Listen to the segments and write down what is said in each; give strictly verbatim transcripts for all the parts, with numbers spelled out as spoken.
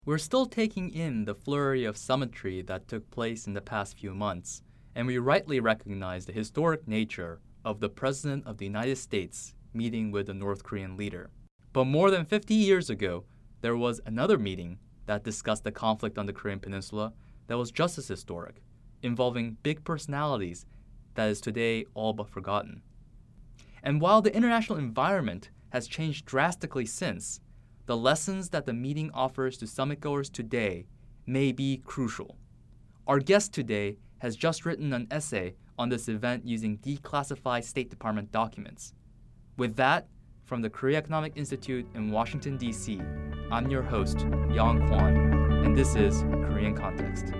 We're still taking in the flurry of summitry that took place in the past few months, and we rightly recognize the historic nature of the President of the United States meeting with the North Korean leader. But more than fifty years ago, there was another meeting that discussed the conflict on the Korean Peninsula that was just as historic, involving big personalities that is today all but forgotten. And while the international environment has changed drastically since, the lessons that the meeting offers to summitgoers today may be crucial. Our guest today has just written an essay on this event using declassified State Department documents. With that, from the Korea Economic Institute in Washington, D C, I'm your host, Yang Kwan, and this is Korean Context.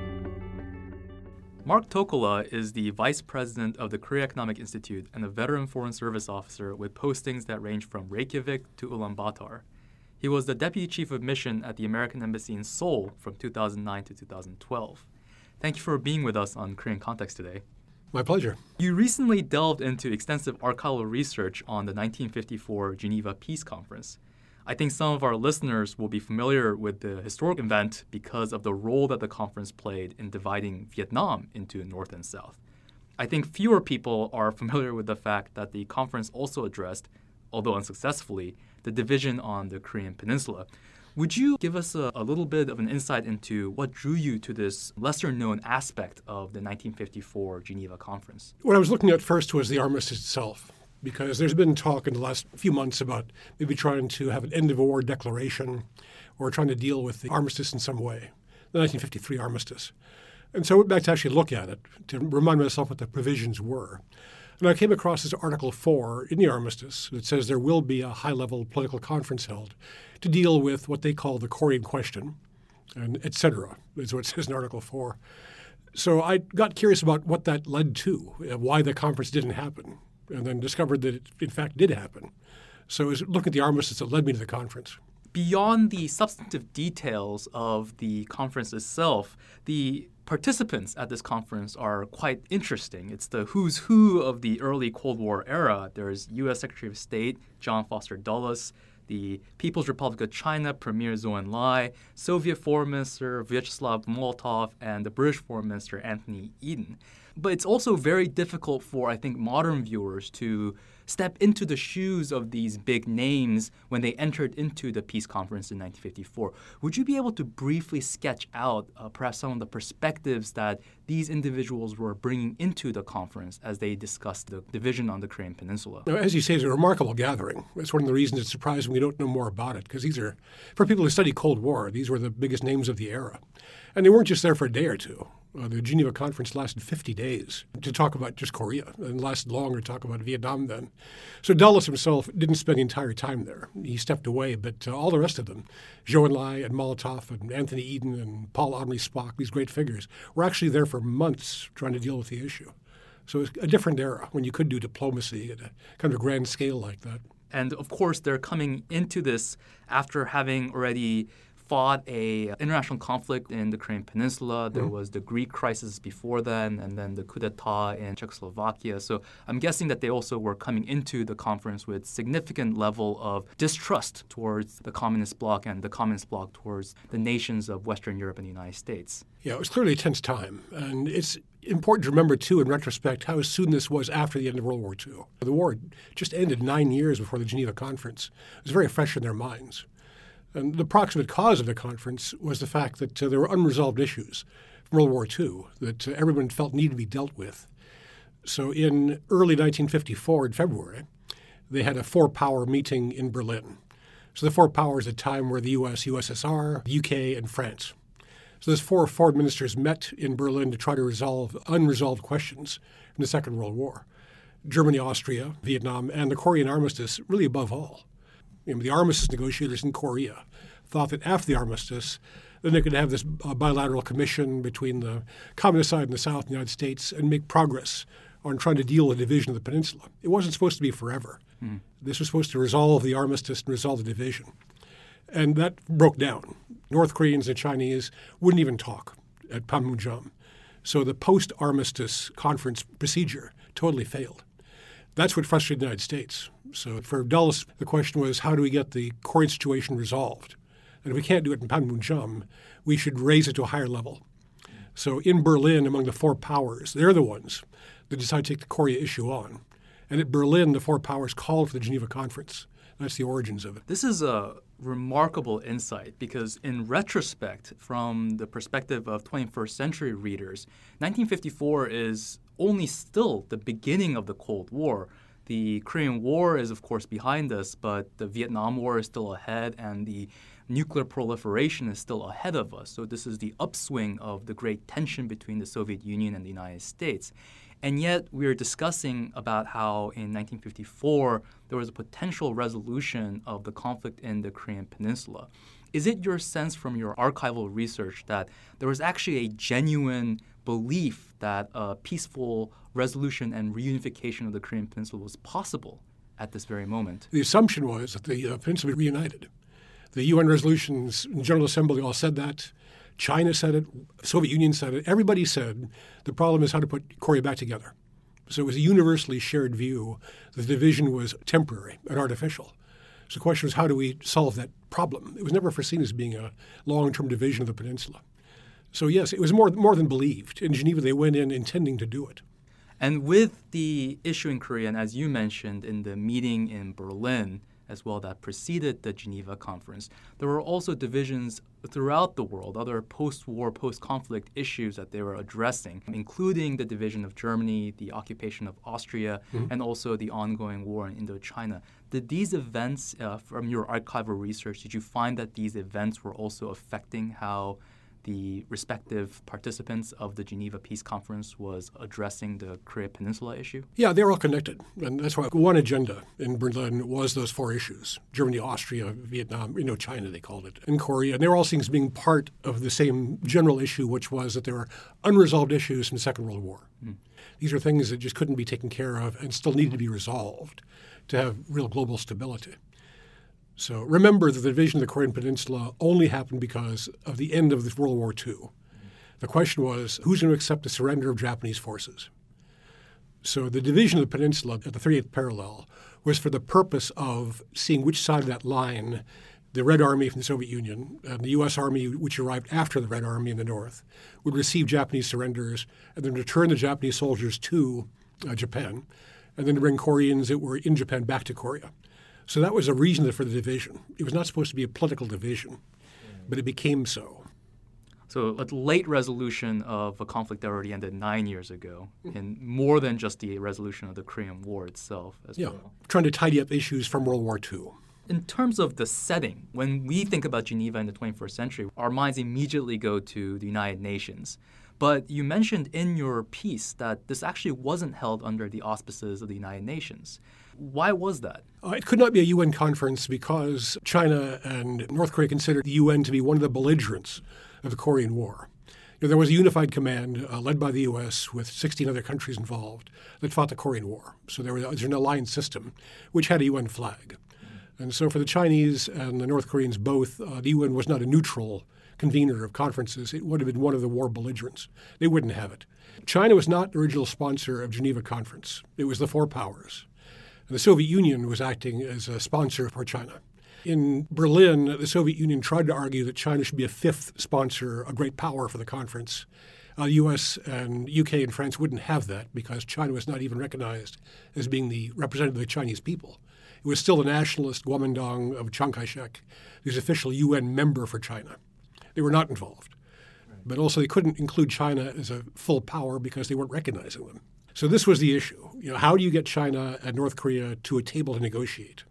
Mark Tokola is the Vice President of the Korea Economic Institute and a veteran Foreign Service officer with postings that range from Reykjavik to Ulaanbaatar. He was the Deputy Chief of Mission at the American Embassy in Seoul from two thousand nine to two thousand twelve. Thank you for being with us on Korean Context today. My pleasure. You recently delved into extensive archival research on the nineteen fifty-four Geneva Peace Conference. I think some of our listeners will be familiar with the historic event because of the role that the conference played in dividing Vietnam into North and South. I think fewer people are familiar with the fact that the conference also addressed, although unsuccessfully, the division on the Korean Peninsula. Would you give us a, a little bit of an insight into what drew you to this lesser-known aspect of the nineteen fifty-four Geneva Conference? What I was looking at first was the armistice itself, because there's been talk in the last few months about maybe trying to have an end-of-war declaration or trying to deal with the armistice in some way, the nineteen fifty-three armistice. And so I went back to actually look at it, to remind myself what the provisions were. And I came across this Article four in the armistice that says there will be a high-level political conference held to deal with what they call the Korean question, and et cetera, is what it says in Article four. So I got curious about what that led to, why the conference didn't happen, and then discovered that it, in fact, did happen. So it was looking at the armistice that led me to the conference. Beyond the substantive details of the conference itself, the participants at this conference are quite interesting. It's the who's who of the early Cold War era. There's U S Secretary of State John Foster Dulles, the People's Republic of China Premier Zhou Enlai, Soviet Foreign Minister Vyacheslav Molotov, and the British Foreign Minister Anthony Eden. But it's also very difficult for, I think, modern viewers to step into the shoes of these big names when they entered into the peace conference in nineteen fifty-four. Would you be able to briefly sketch out uh, perhaps some of the perspectives that these individuals were bringing into the conference as they discussed the division on the Korean Peninsula? Now, as you say, it's a remarkable gathering. That's one of the reasons it's surprising we don't know more about it, because these are, for people who study Cold War, these were the biggest names of the era. And they weren't just there for a day or two. Uh, the Geneva Conference lasted fifty days to talk about just Korea, and lasted longer to talk about Vietnam then. So Dulles himself didn't spend the entire time there. He stepped away, but uh, all the rest of them, Zhou Enlai and Molotov and Anthony Eden and Paul Henri Spaak, these great figures, were actually there for months trying to deal with the issue. So it's a different era when you could do diplomacy at a kind of a grand scale like that. And of course, they're coming into this after having already fought a international conflict in the Korean Peninsula. There mm-hmm. was the Greek crisis before then, and then the coup d'etat in Czechoslovakia. So I'm guessing that they also were coming into the conference with significant level of distrust towards the communist bloc and the communist bloc towards the nations of Western Europe and the United States. Yeah, it was clearly a tense time. And it's important to remember, too, in retrospect, how soon this was after the end of World War Two. The war just ended nine years before the Geneva Conference. It was very fresh in their minds. And the proximate cause of the conference was the fact that uh, there were unresolved issues from World War Two that uh, everyone felt needed to be dealt with. So in early nineteen fifty-four, in February, they had a four-power meeting in Berlin. So the four powers at a time were the U S, U S S R, the U K, and France. So those four foreign ministers met in Berlin to try to resolve unresolved questions from the Second World War. Germany, Austria, Vietnam, and the Korean armistice, really above all. You know, the armistice negotiators in Korea thought that after the armistice, then they could have this uh, bilateral commission between the communist side and the South and the United States and make progress on trying to deal with the division of the peninsula. It wasn't supposed to be forever. Mm. This was supposed to resolve the armistice and resolve the division. And that broke down. North Koreans and Chinese wouldn't even talk at Panmunjom. So the post-armistice conference procedure totally failed. That's what frustrated the United States. So for Dulles, the question was, how do we get the Korean situation resolved? And if we can't do it in Panmunjom, we should raise it to a higher level. So in Berlin, among the four powers, they're the ones that decide to take the Korea issue on. And at Berlin, the four powers called for the Geneva Conference. That's the origins of it. This is a remarkable insight because in retrospect, from the perspective of twenty-first century readers, nineteen fifty-four is only still the beginning of the Cold War. The Korean War is, of course, behind us, but the Vietnam War is still ahead and the nuclear proliferation is still ahead of us. So this is the upswing of the great tension between the Soviet Union and the United States. And yet we're discussing about how in nineteen fifty-four there was a potential resolution of the conflict in the Korean Peninsula. Is it your sense from your archival research that there was actually a genuine belief that a peaceful resolution and reunification of the Korean Peninsula was possible at this very moment? The assumption was that the uh, peninsula be reunited. The U N resolutions in General Assembly all said that. China said it. Soviet Union said it. Everybody said the problem is how to put Korea back together. So it was a universally shared view that the division was temporary and artificial. So the question was, how do we solve that problem? It was never foreseen as being a long-term division of the peninsula. So yes, it was more, more than believed. In Geneva, they went in intending to do it. And with the issue in Korea, and as you mentioned in the meeting in Berlin, as well that preceded the Geneva Conference, there were also divisions throughout the world, other post-war, post-conflict issues that they were addressing, including the division of Germany, the occupation of Austria, mm-hmm. and also the ongoing war in Indochina. Did these events, uh, from your archival research, did you find that these events were also affecting how the respective participants of the Geneva Peace Conference was addressing the Korea Peninsula issue? Yeah, they're all connected. And that's why one agenda in Berlin was those four issues: Germany, Austria, Vietnam, you know, China, they called it, and Korea. And they were all seen as being part of the same general issue, which was that there were unresolved issues from the Second World War. Mm. These are things that just couldn't be taken care of and still needed to be resolved to have real global stability. So remember that the division of the Korean Peninsula only happened because of the end of World War Two. The question was, who's going to accept the surrender of Japanese forces? So the division of the peninsula at the thirty-eighth parallel was for the purpose of seeing which side of that line the Red Army from the Soviet Union and the U S Army, which arrived after the Red Army in the north, would receive Japanese surrenders and then return the Japanese soldiers to uh, Japan, and then to bring Koreans that were in Japan back to Korea. So that was a reason for the division. It was not supposed to be a political division, but it became so. So a late resolution of a conflict that already ended nine years ago, and more than just the resolution of the Korean War itself as yeah, well. Trying to tidy up issues from World War Two. In terms of the setting, when we think about Geneva in the twenty-first century, our minds immediately go to the United Nations. But you mentioned in your piece that this actually wasn't held under the auspices of the United Nations. Why was that? Uh, it could not be a U N conference because China and North Korea considered the U N to be one of the belligerents of the Korean War. You know, there was a unified command uh, led by the U S with sixteen other countries involved that fought the Korean War. So there was, there was an alliance system which had a U N flag. And so for the Chinese and the North Koreans both, uh, the U N was not a neutral convener of conferences. It would have been one of the war belligerents. They wouldn't have it. China was not the original sponsor of Geneva Conference. It was the four powers. And the Soviet Union was acting as a sponsor for China. In Berlin, the Soviet Union tried to argue that China should be a fifth sponsor, a great power for the conference. Uh, the U S and U K and France wouldn't have that because China was not even recognized as being the representative of the Chinese people. It was still the nationalist Kuomintang of Chiang Kai-shek, the official U N member for China. They were not involved. Right. But also they couldn't include China as a full power because they weren't recognizing them. So this was the issue. You know, how do you get China and North Korea to a table to negotiate?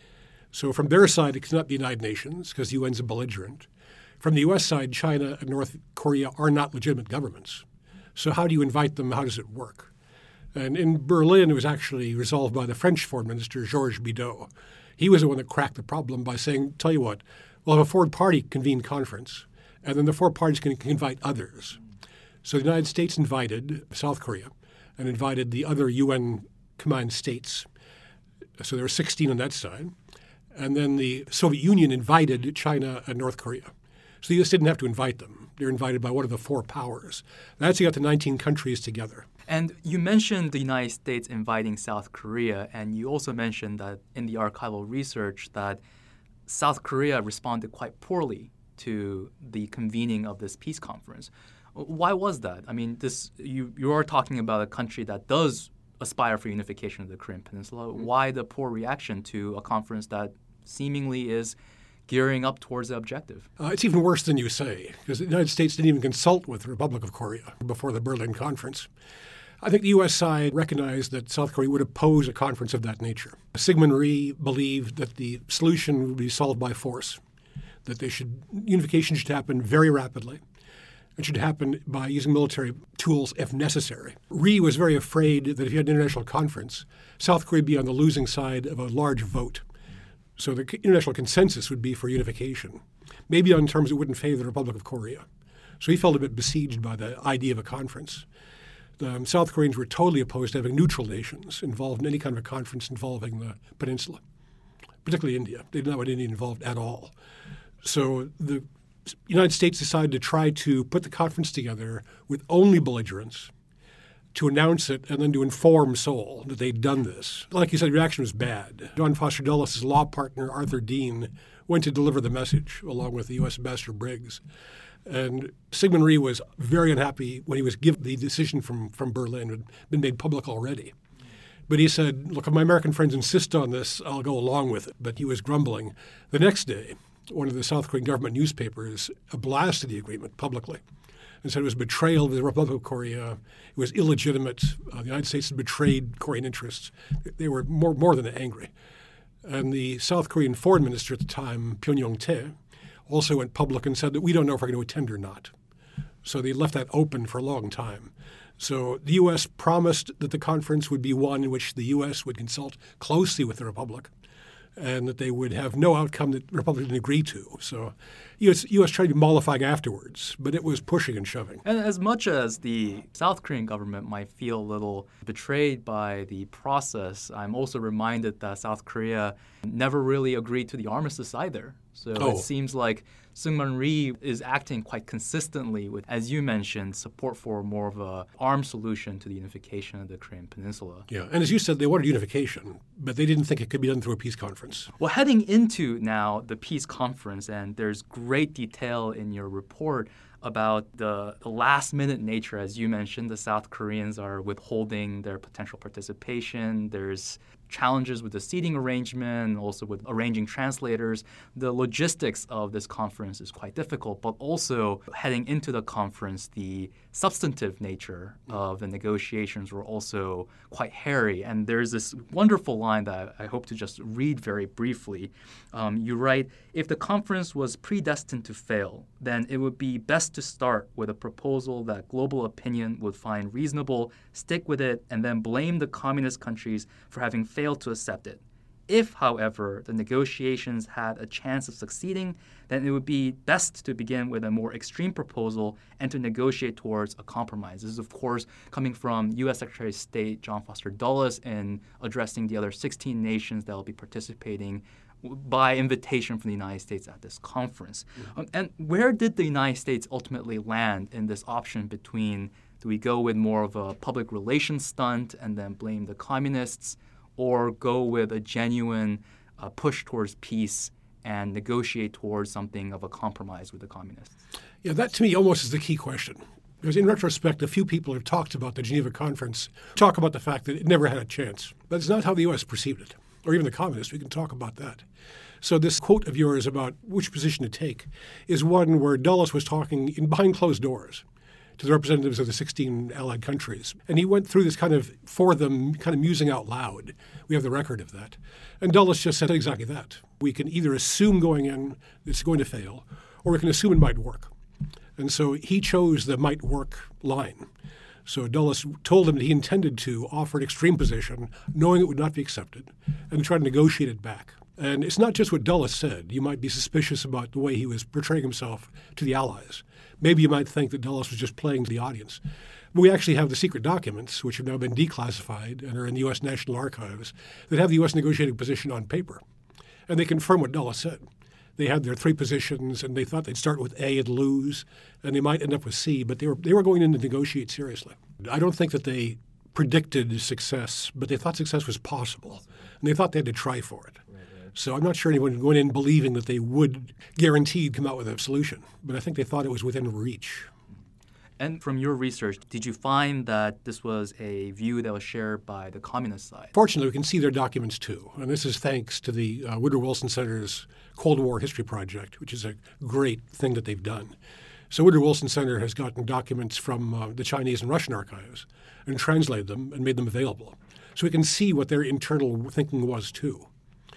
So from their side, it cannot be the United Nations because the U N's a belligerent. From the U S side, China and North Korea are not legitimate governments. So how do you invite them? How does it work? And in Berlin, it was actually resolved by the French foreign minister, Georges Bidault. He was the one that cracked the problem by saying, tell you what, we'll have a four-party convened conference, and then the four parties can invite others. So the United States invited South Korea and invited the other U N command states. So there were sixteen on that side. And then the Soviet Union invited China and North Korea. So the U S didn't have to invite them. They were invited by one of the four powers. That's how you got the nineteen countries together. And you mentioned the United States inviting South Korea, and you also mentioned that in the archival research that South Korea responded quite poorly to the convening of this peace conference. Why was that? I mean, this you you are talking about a country that does aspire for unification of the Korean Peninsula. Mm-hmm. Why the poor reaction to a conference that seemingly is gearing up towards the objective? Uh, it's even worse than you say, because the United States didn't even consult with the Republic of Korea before the Berlin Conference. I think the U S side recognized that South Korea would oppose a conference of that nature. Syngman Rhee believed that the solution would be solved by force, that they should unification should happen very rapidly. It should happen by using military tools if necessary. Rhee was very afraid that if you had an international conference, South Korea would be on the losing side of a large vote. So the international consensus would be for unification, maybe on terms that wouldn't favor the Republic of Korea. So he felt a bit besieged by the idea of a conference. The um, South Koreans were totally opposed to having neutral nations involved in any kind of a conference involving the peninsula, particularly India. They did not want India involved at all. So the United States decided to try to put the conference together with only belligerents, to announce it and then to inform Seoul that they'd done this. Like you said, the reaction was bad. John Foster Dulles' law partner, Arthur Dean, went to deliver the message along with the U S Ambassador Briggs. And Syngman Rhee was very unhappy when he was given the decision from, from Berlin. It had been made public already. But he said, look, if my American friends insist on this, I'll go along with it. But he was grumbling. The next day, one of the South Korean government newspapers blasted the agreement publicly and said it was betrayal of the Republic of Korea. It was illegitimate. Uh, the United States had betrayed Korean interests. They were more, more than angry. And the South Korean foreign minister at the time, Pyun Yong-tae, also went public and said that we don't know if we're going to attend or not. So they left that open for a long time. So the U S promised that the conference would be one in which the U S would consult closely with the Republic and that they would have no outcome that the Republic didn't agree to. So U S, U S tried to be mollifying afterwards, but it was pushing and shoving. And as much as the South Korean government might feel a little betrayed by the process, I'm also reminded that South Korea never really agreed to the armistice either. So oh. It seems like Syngman Rhee is acting quite consistently with, as you mentioned, support for more of a armed solution to the unification of the Korean Peninsula. Yeah, and as you said, they wanted unification, but they didn't think it could be done through a peace conference. Well, heading into now the peace conference, and there's great detail in your report about the, the last-minute nature, as you mentioned. The South Koreans are withholding their potential participation. There's challenges with the seating arrangement, also with arranging translators. The logistics of this conference is quite difficult, but also heading into the conference, the substantive nature of the negotiations were also quite hairy. And there's this wonderful line that I hope to just read very briefly. Um, you write, if the conference was predestined to fail, then it would be best to start with a proposal that global opinion would find reasonable, stick with it, and then blame the communist countries for having failed to accept it. If, however, the negotiations had a chance of succeeding, then it would be best to begin with a more extreme proposal and to negotiate towards a compromise. This is, of course, coming from U S Secretary of State John Foster Dulles in addressing the other sixteen nations that will be participating by invitation from the United States at this conference. Mm-hmm. Um, and where did the United States ultimately land in this option between, do we go with more of a public relations stunt and then blame the communists, or go with a genuine uh, push towards peace and negotiate towards something of a compromise with the communists? Yeah, that to me almost is the key question. Because in retrospect, a few people have talked about the Geneva Conference, talk about the fact that it never had a chance. But it's not how the U S perceived it, or even the communists. We can talk about that. So this quote of yours about which position to take is one where Dulles was talking in behind closed doors to the representatives of the sixteen allied countries. And he went through this kind of, for them, kind of musing out loud. We have the record of that. And Dulles just said exactly that. We can either assume going in it's going to fail, or we can assume it might work. And so he chose the might work line. So Dulles told him that he intended to offer an extreme position, knowing it would not be accepted, and try to negotiate it back. And it's not just what Dulles said. You might be suspicious about the way he was portraying himself to the Allies. Maybe you might think that Dulles was just playing to the audience. But we actually have the secret documents, which have now been declassified and are in the U S National Archives, that have the U S negotiating position on paper. And they confirm what Dulles said. They had their three positions, and they thought they'd start with A and lose, and they might end up with C, but they were they were going in to negotiate seriously. I don't think that they predicted success, but they thought success was possible, and they thought they had to try for it. So I'm not sure anyone went in believing that they would guaranteed come out with a solution, but I think they thought it was within reach. And from your research, did you find that this was a view that was shared by the communist side? Fortunately, we can see their documents too. And this is thanks to the uh, Woodrow Wilson Center's Cold War History Project, which is a great thing that they've done. So Woodrow Wilson Center has gotten documents from uh, the Chinese and Russian archives and translated them and made them available. So we can see what their internal thinking was too.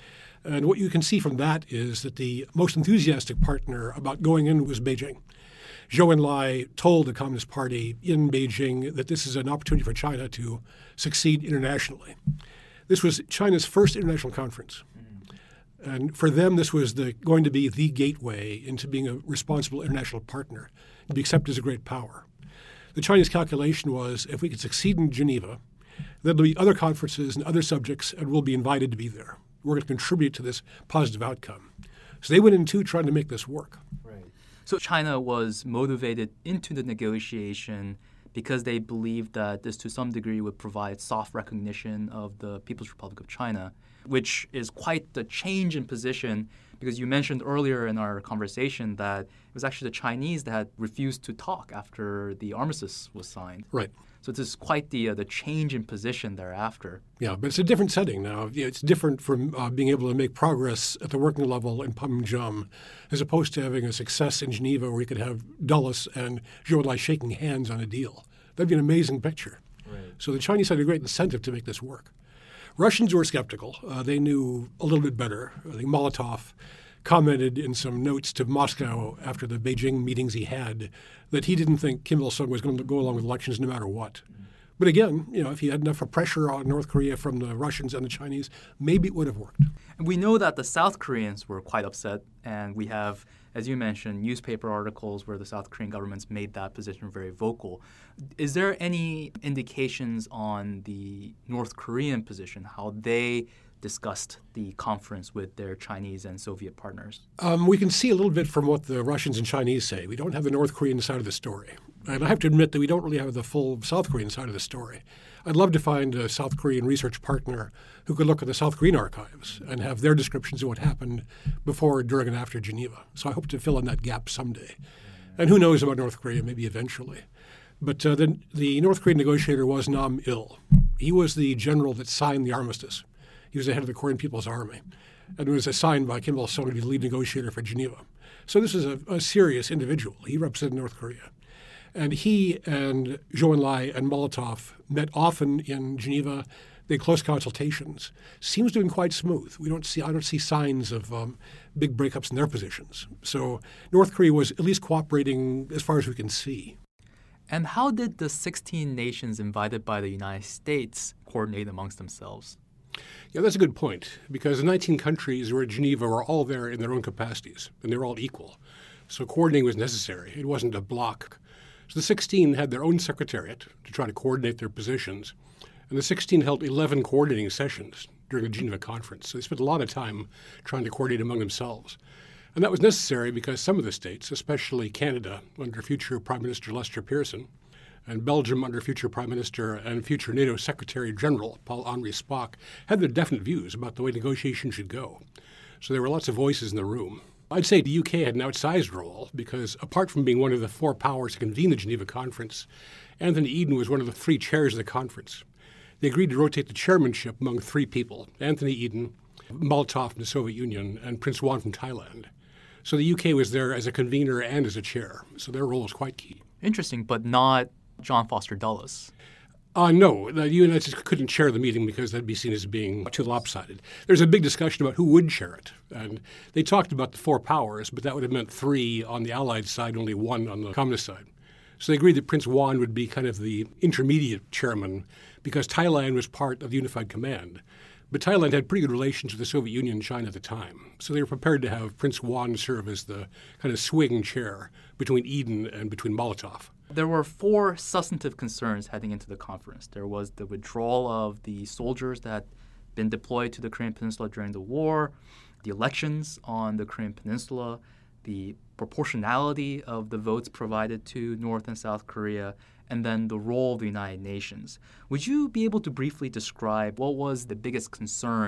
And what you can see from that is that the most enthusiastic partner about going in was Beijing. Zhou Enlai told the Communist Party in Beijing that this is an opportunity for China to succeed internationally. This was China's first international conference. Mm-hmm. And for them, this was the, going to be the gateway into being a responsible international partner and be accepted as a great power. The Chinese calculation was if we could succeed in Geneva, there'll be other conferences and other subjects, and we'll be invited to be there. We're going to contribute to this positive outcome. So they went in too trying to make this work. Right. So China was motivated into the negotiation because they believed that this to some degree would provide soft recognition of the People's Republic of China, which is quite the change in position because you mentioned earlier in our conversation that it was actually the Chinese that had refused to talk after the armistice was signed. Right. So this is quite the uh, the change in position thereafter. Yeah, but it's a different setting now. It's different from uh, being able to make progress at the working level in Panmunjom as opposed to having a success in Geneva where you could have Dulles and Zhou Enlai shaking hands on a deal. That'd be an amazing picture. Right. So the Chinese had a great incentive to make this work. Russians were skeptical. Uh, they knew a little bit better. I think Molotov commented in some notes to Moscow after the Beijing meetings he had that he didn't think Kim Il-sung was going to go along with elections no matter what. Mm-hmm. But again, you know, if he had enough pressure on North Korea from the Russians and the Chinese, maybe it would have worked. And we know that the South Koreans were quite upset, and we have, as you mentioned, newspaper articles where the South Korean government's made that position very vocal. Is there any indications on the North Korean position, how they discussed the conference with their Chinese and Soviet partners? Um, we can see a little bit from what the Russians and Chinese say. We don't have the North Korean side of the story. And I have to admit that we don't really have the full South Korean side of the story. I'd love to find a South Korean research partner who could look at the South Korean archives and have their descriptions of what happened before, during, and after Geneva. So I hope to fill in that gap someday. And who knows about North Korea, maybe eventually. But uh, the, the North Korean negotiator was Nam Il. He was the general that signed the armistice. He was the head of the Korean People's Army and was assigned by Kim Il-sung to be the lead negotiator for Geneva. So this is a, a serious individual. He represented North Korea. And he and Zhou Enlai and Molotov met often in Geneva. They had close consultations. Seems to have been quite smooth. We don't see, I don't see signs of um, big breakups in their positions. So North Korea was at least cooperating as far as we can see. And how did the sixteen nations invited by the United States coordinate amongst themselves? Yeah, that's a good point, because the nineteen countries who were at Geneva were all there in their own capacities, and they were all equal. So coordinating was necessary. It wasn't a block. So the sixteen had their own secretariat to try to coordinate their positions, and the sixteen held eleven coordinating sessions during the Geneva conference. So they spent a lot of time trying to coordinate among themselves. And that was necessary because some of the states, especially Canada under future Prime Minister Lester Pearson, and Belgium under future Prime Minister and future NATO Secretary General Paul-Henri Spaak, had their definite views about the way negotiations should go. So there were lots of voices in the room. I'd say the U K had an outsized role because apart from being one of the four powers to convene the Geneva Conference, Anthony Eden was one of the three chairs of the conference. They agreed to rotate the chairmanship among three people, Anthony Eden, Molotov from the Soviet Union, and Prince Juan from Thailand. So the U K was there as a convener and as a chair. So their role was quite key. Interesting, but not John Foster Dulles. Uh, no, the United States couldn't chair the meeting because that'd be seen as being too lopsided. There's a big discussion about who would chair it. And they talked about the four powers, but that would have meant three on the Allied side, only one on the Communist side. So they agreed that Prince Juan would be kind of the intermediate chairman because Thailand was part of the Unified Command. But Thailand had pretty good relations with the Soviet Union and China at the time. So they were prepared to have Prince Juan serve as the kind of swing chair between Eden and between Molotov. There were four substantive concerns heading into the conference. There was the withdrawal of the soldiers that had been deployed to the Korean Peninsula during the war, the elections on the Korean Peninsula, the proportionality of the votes provided to North and South Korea, and then the role of the United Nations. Would you be able to briefly describe what was the biggest concern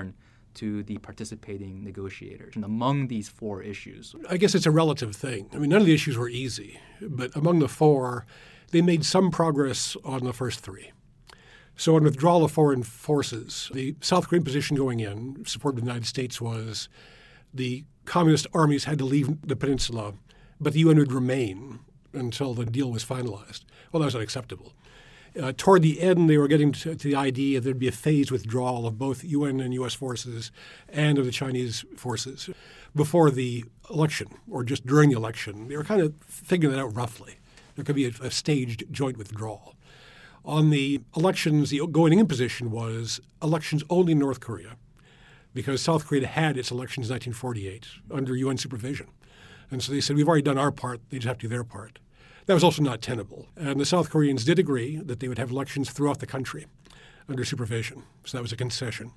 to the participating negotiators and among these four issues? I guess it's a relative thing. I mean, none of the issues were easy, but among the four, they made some progress on the first three. So on withdrawal of foreign forces, the South Korean position going in, supported by the United States, was the communist armies had to leave the peninsula, but the U N would remain until the deal was finalized. Well, that was unacceptable. Uh, toward the end, they were getting to, to the idea there'd be a phased withdrawal of both U N and U S forces and of the Chinese forces before the election or just during the election. They were kind of figuring that out roughly. There could be a, a staged joint withdrawal. On the elections, the going in position was elections only in North Korea because South Korea had its elections in nineteen forty-eight under U N supervision. And so they said, we've already done our part, they just have to do their part. That was also not tenable. And the South Koreans did agree that they would have elections throughout the country under supervision. So that was a concession.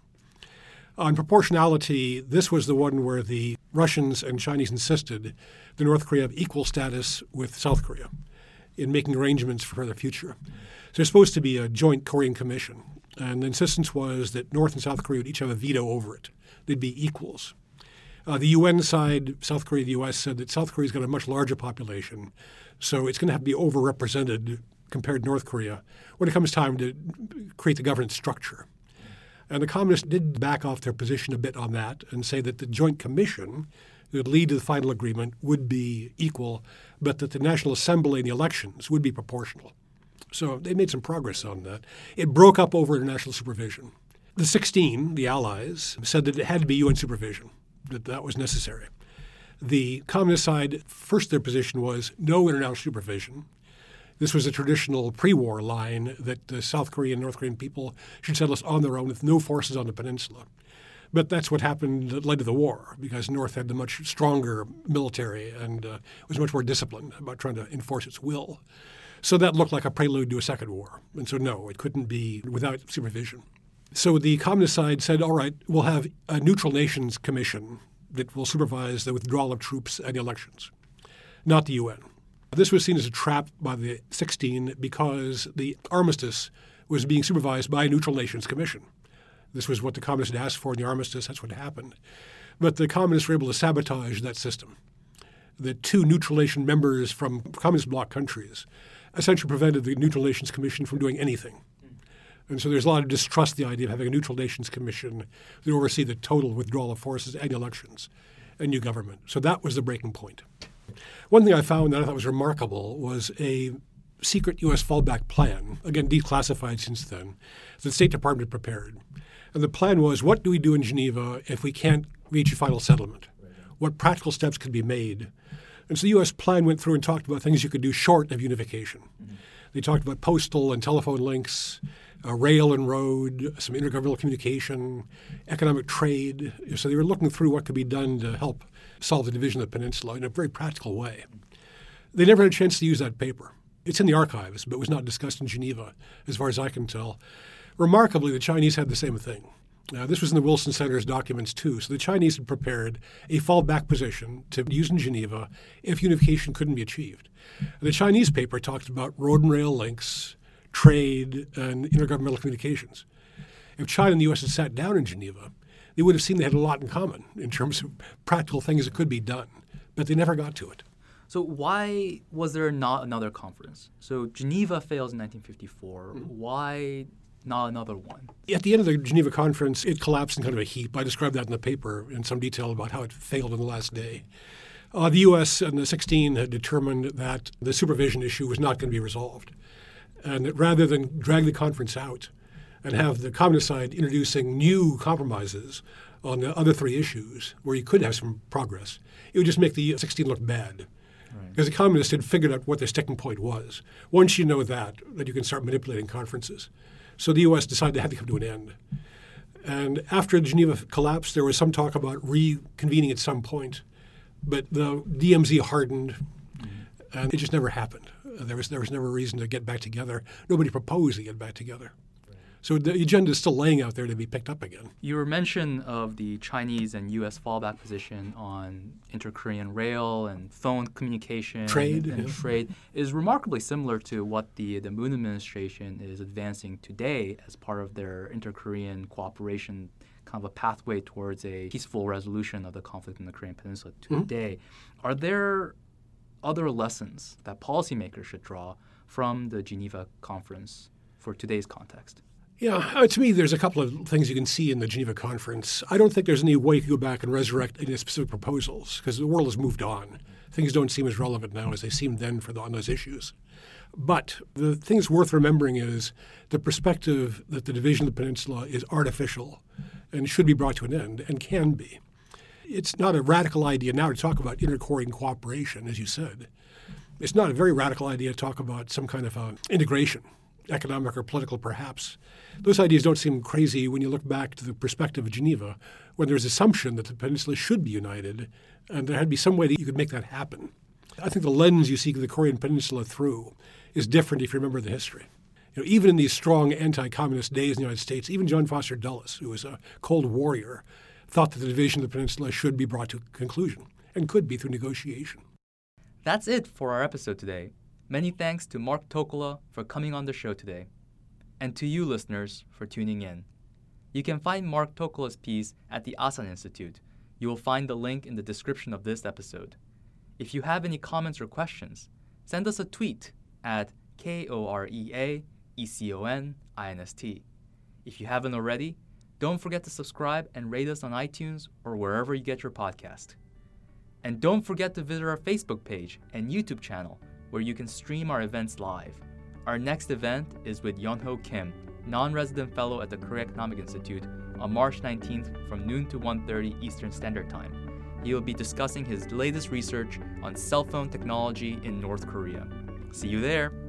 On proportionality, this was the one where the Russians and Chinese insisted that North Korea have equal status with South Korea in making arrangements for the future. So there's supposed to be a joint Korean commission. And the insistence was that North and South Korea would each have a veto over it. They'd be equals. Uh, the U N side, South Korea, the U S, said that South Korea's got a much larger population, so it's going to have to be overrepresented compared to North Korea when it comes time to create the governance structure. And the communists did back off their position a bit on that and say that the joint commission that would lead to the final agreement would be equal, but that the National Assembly and the elections would be proportional. So they made some progress on that. It broke up over international supervision. The sixteen, the Allies, said that it had to be U N supervision, that that was necessary. The communist side, first their position was no international supervision. This was a traditional pre-war line that the South Korean and North Korean people should settle this on their own with no forces on the peninsula. But that's what happened that led to the war, because North had the much stronger military and uh, was much more disciplined about trying to enforce its will. So that looked like a prelude to a second war. And so no, it couldn't be without supervision. So the communist side said, all right, we'll have a neutral nations commission that will supervise the withdrawal of troops and the elections, not the U N. This was seen as a trap by the sixteen because the armistice was being supervised by a neutral nations commission. This was what the communists had asked for in the armistice. That's what happened. But the communists were able to sabotage that system. The two neutral nation members from communist bloc countries essentially prevented the neutral nations commission from doing anything. And so there's a lot of distrust in the idea of having a neutral nations commission that oversee the total withdrawal of forces and elections and new government. So that was the breaking point. One thing I found that I thought was remarkable was a secret U S fallback plan, again declassified since then, that the State Department prepared. And the plan was, what do we do in Geneva if we can't reach a final settlement? What practical steps could be made? And so the U S plan went through and talked about things you could do short of unification. Mm-hmm. They talked about postal and telephone links, Uh, rail and road, some intergovernmental communication, economic trade. So they were looking through what could be done to help solve the division of the peninsula in a very practical way. They never had a chance to use that paper. It's in the archives, but was not discussed in Geneva, as far as I can tell. Remarkably, the Chinese had the same thing. Uh, this was in the Wilson Center's documents, too. So the Chinese had prepared a fallback position to use in Geneva if unification couldn't be achieved. And the Chinese paper talked about road and rail links, trade, and intergovernmental communications. If China and the U S had sat down in Geneva, they would have seen they had a lot in common in terms of practical things that could be done, but they never got to it. So why was there not another conference? So Geneva fails in nineteen fifty-four. Mm-hmm. Why not another one? At the end of the Geneva conference, it collapsed in kind of a heap. I described that in the paper in some detail about how it failed on the last day. Uh, the U S and the sixteen had determined that the supervision issue was not going to be resolved. And that rather than drag the conference out and have the communist side introducing new compromises on the other three issues where you could have some progress, it would just make the sixteen look bad. Right. Because the communists had figured out what their sticking point was. Once you know that, then you can start manipulating conferences. So the U S decided they had to come to an end. And after Geneva collapsed, there was some talk about reconvening at some point. But the D M Z hardened, mm-hmm. and it just never happened. There was there was never a reason to get back together. Nobody proposed to get back together. Right. So the agenda is still laying out there to be picked up again. Your mention of the Chinese and U S fallback position on inter-Korean rail and phone communication trade, and, and yeah. trade is remarkably similar to what the, the Moon administration is advancing today as part of their inter-Korean cooperation kind of a pathway towards a peaceful resolution of the conflict in the Korean Peninsula today. Mm-hmm. Are there other lessons that policymakers should draw from the Geneva Conference for today's context? Yeah, uh, to me, there's a couple of things you can see in the Geneva Conference. I don't think there's any way you can go back and resurrect any specific proposals because the world has moved on. Things don't seem as relevant now as they seemed then for the, on those issues. But the things worth remembering is the perspective that the division of the peninsula is artificial and should be brought to an end and can be. It's not a radical idea now to talk about inter-Korean cooperation, as you said. It's not a very radical idea to talk about some kind of uh, integration, economic or political perhaps. Those ideas don't seem crazy when you look back to the perspective of Geneva, when there's assumption that the peninsula should be united, and there had to be some way that you could make that happen. I think the lens you see the Korean Peninsula through is different if you remember the history. You know, even in these strong anti-communist days in the United States, even John Foster Dulles, who was a Cold Warrior, thought that the division of the peninsula should be brought to a conclusion and could be through negotiation. That's it for our episode today. Many thanks to Mark Tokola for coming on the show today, and to you listeners for tuning in. You can find Mark Tokola's piece at the Asan Institute. You will find the link in the description of this episode. If you have any comments or questions, send us a tweet at K O R E A E C O N I N S T. If you haven't already, don't forget to subscribe and rate us on iTunes or wherever you get your podcast. And don't forget to visit our Facebook page and YouTube channel where you can stream our events live. Our next event is with Yeonho Kim, non-resident fellow at the Korea Economic Institute, on March nineteenth from noon to one thirty Eastern Standard Time. He will be discussing his latest research on cell phone technology in North Korea. See you there!